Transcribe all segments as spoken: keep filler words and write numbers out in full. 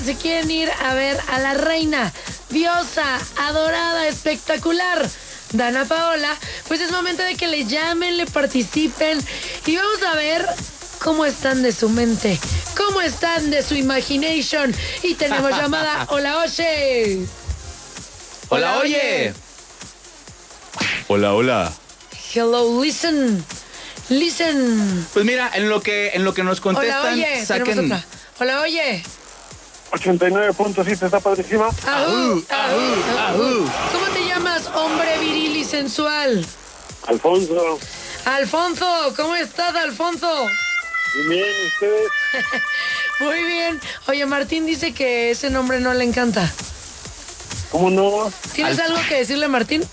se quieren ir a ver a la reina, diosa, adorada, espectacular, Dana Paola, pues es momento de que le llamen, le participen y vamos a ver cómo están de su mente, cómo están de su imagination. Y tenemos llamada. Hola, oye. Hola, oye. Hola, hola. Hello, listen. Listen. Pues mira, en lo que en lo que nos contestan, Hola, oye. saquen. Otra. Hola, oye. ochenta y nueve punto siete está padrísima. Ajú, ajú, ajú. ¿Cómo te llamas, hombre viril y sensual? Alfonso. Alfonso, ¿cómo estás, Alfonso? Muy bien, ¿ustedes? Muy bien. Oye, Martín dice que ese nombre no le encanta. ¿Cómo no? ¿Tienes Al... algo que decirle, Martín?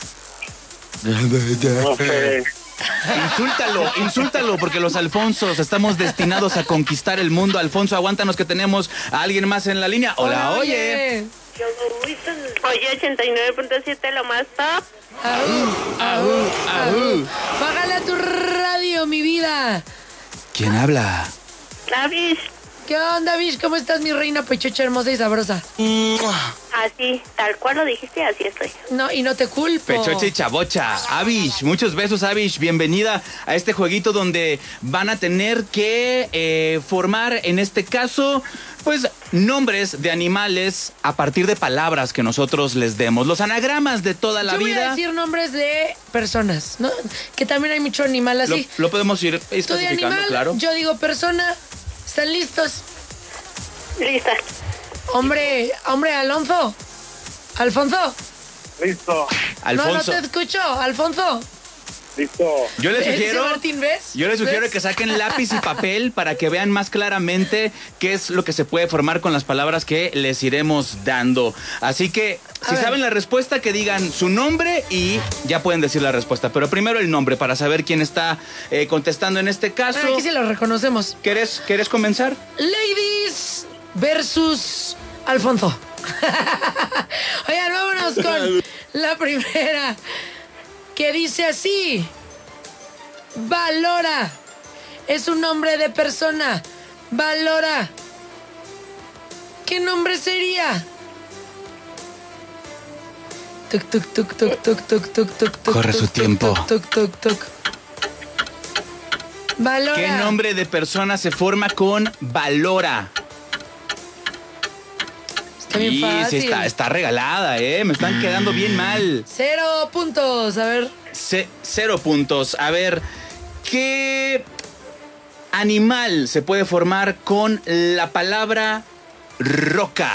No sé. Insúltalo, insúltalo, porque los Alfonsos estamos destinados a conquistar el mundo. Alfonso, aguántanos que tenemos a alguien más en la línea. Hola, Hola, oye. Oye, ochenta y nueve punto siete, lo más top. Ajú, ajú, ajú. Bájale a tu radio, mi vida. ¿Quién habla? David. ¿Qué onda, Vish? ¿Cómo estás, mi reina pechocha hermosa y sabrosa? Así, tal cual lo dijiste, así estoy. No, y no te culpo. Pechocha y chabocha. Avish, muchos besos, Avish. Bienvenida a este jueguito donde van a tener que eh, formar, en este caso, pues, nombres de animales a partir de palabras que nosotros les demos. Los anagramas de toda la Yo voy vida. a decir nombres de personas, ¿no? Que también hay mucho animal así. Lo, lo podemos ir Tú de especificando, animal, claro. yo digo persona. ¿Están listos? Lista. Hombre, hombre, Alonso. Alfonso. Listo. Alfonso. No, no te escucho, Alfonso. Listo. Yo les ¿Ves, sugiero, Martín, ves? yo les sugiero ¿Ves? que saquen lápiz y papel para que vean más claramente qué es lo que se puede formar con las palabras que les iremos dando. Así que, A si ver. saben la respuesta, que digan su nombre y ya pueden decir la respuesta. Pero primero el nombre para saber quién está eh, contestando en este caso. Ah, aquí sí lo reconocemos. ¿Quieres, ¿Quieres comenzar? Ladies versus Alfonso. Oigan, vámonos con la primera, que dice así: Valora. Es un nombre de persona. Valora. ¿Qué nombre sería? Tuc, tuc, tuc, tuc, tuc, tuc, tuc, tuc, tuc, Corre su tuc, tiempo. Tuc, tuc, tuc. Valora. ¿Qué nombre de persona se forma con valora? Está bien Sí, fácil. sí, está, está regalada, ¿eh? Me están quedando bien mal. Cero puntos. A ver. C- cero puntos. A ver, ¿qué animal se puede formar con la palabra roca?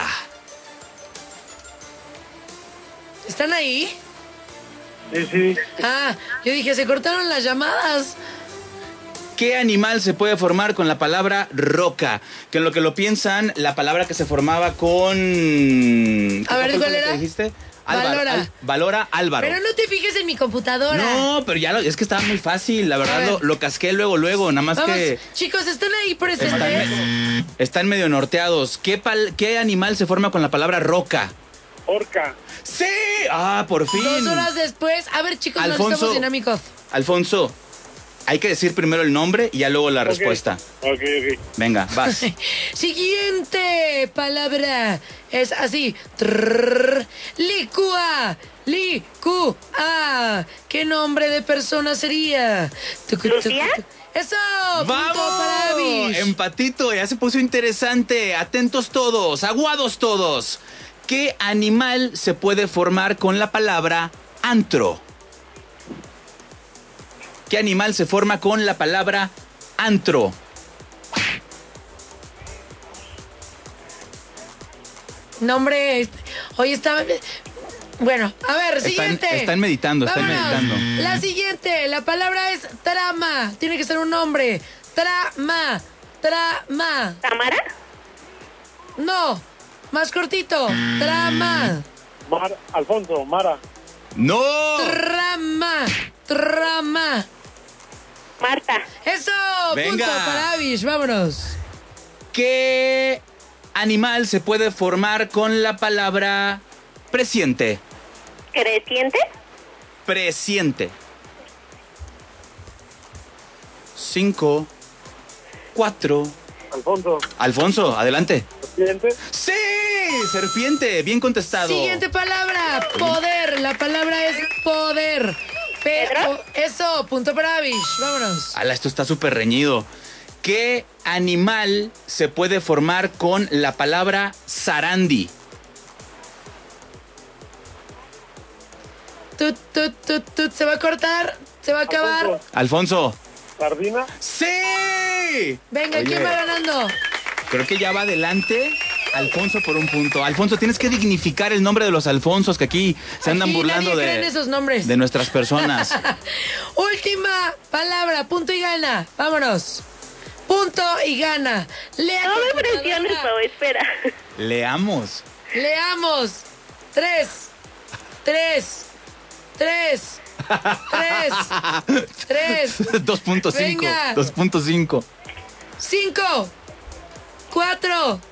¿Están ahí? Sí, sí. Ah, yo dije, se cortaron las llamadas. ¿Qué animal se puede formar con la palabra roca? Que en lo que lo piensan, la palabra que se formaba con... ¿Qué A ver, fue ¿cuál lo era? que dijiste? Álvaro, Valora. Al- Valora Álvaro. Pero no te fijes en mi computadora. No, pero ya lo, es que estaba muy fácil. La A verdad ver. lo, lo casqué luego, luego. Nada más Vamos, que chicos, ¿están ahí están, presentes? me- están medio norteados. ¿Qué, pal- ¿Qué animal se forma con la palabra roca? Orca. ¡Sí! ¡Ah, por fin! Dos horas después. A ver, chicos, no Alfonso. estamos dinámicos. Alfonso, hay que decir primero el nombre y ya luego la Ok. respuesta. Ok, ok. Venga, vas. Siguiente palabra es así. Trrr, licua. Licua. ¿Qué nombre de persona sería? Tucu, tucu, ¿Lucía? tucu. ¡Eso! Punto para ¡Vamos! Avish. Empatito, ya se puso interesante. Atentos todos, aguados todos. ¿Qué animal se puede formar con la palabra antro? ¿Qué animal se forma con la palabra antro? Nombre. este, Hoy está. Bueno, a ver, Están, siguiente. están meditando, están Vámonos. meditando. La siguiente, la palabra es trama. Tiene que ser un nombre. Trama. Trama. ¿Tamara? No. Más cortito. Trama. Mar, Alfonso, Mara. ¡No! Trama. Trama. Marta. Eso. Venga. Punto para Avish. Vámonos. ¿Qué animal se puede formar con la palabra presiente? ¿Creciente? Presiente. Cinco, cuatro. Alfonso. Alfonso, adelante. Los Serpiente. ¡Sí! Serpiente, bien contestado. Siguiente palabra, poder. La palabra es poder. Pero eso, punto para Avish. Vámonos. Ala, esto está súper reñido. ¿Qué animal se puede formar con la palabra sarandi? Tut, tut, tut, tut. Se va a cortar, se va a acabar. Alfonso. Alfonso. Sardina. ¡Sí! Venga, Oye, ¿quién va ganando? creo que ya va adelante Alfonso por un punto. Alfonso, tienes que dignificar el nombre de los Alfonsos que aquí se andan Aquí burlando nadie cree en de, esos nombres. de nuestras personas. Última palabra, punto y gana. Vámonos. Punto y gana. Lea No me computadora. presiones, Pau, espera. Leamos. Leamos. Tres. Tres. Tres. Tres. Tres. dos punto cinco. Venga. dos punto cinco. Cinco. Cuatro.